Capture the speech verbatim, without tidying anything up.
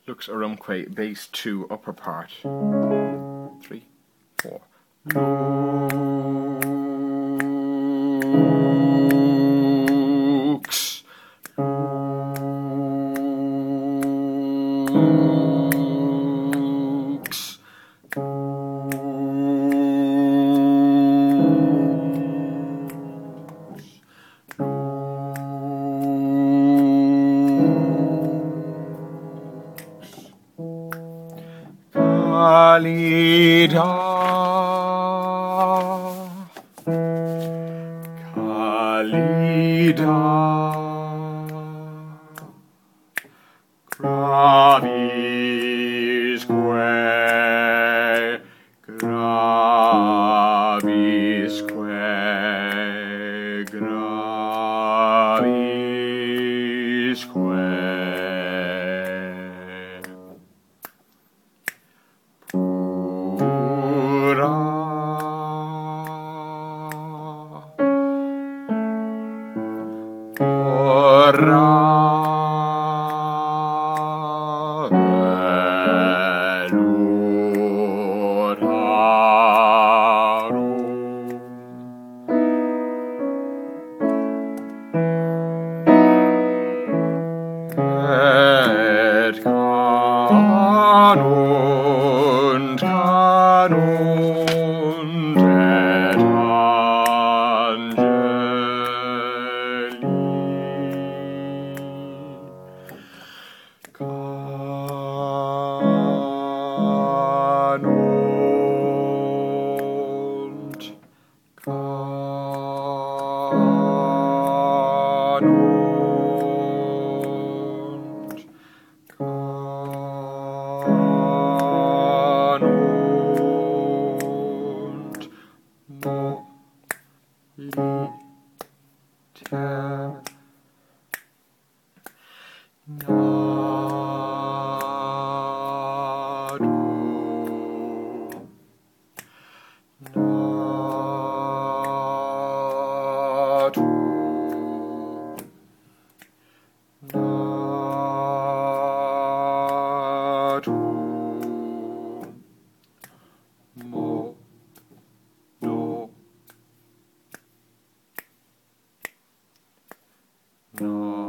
Lux Orumque, bass two, upper part. Three, four. Lux. Lux. Kalida, Kalida, Gravisque, Gravisque, Gravisque. Ora et canunt, canunt et angeli canunt, canunt, canunt, moliter nadu, nadu, nadu, mo, no, no.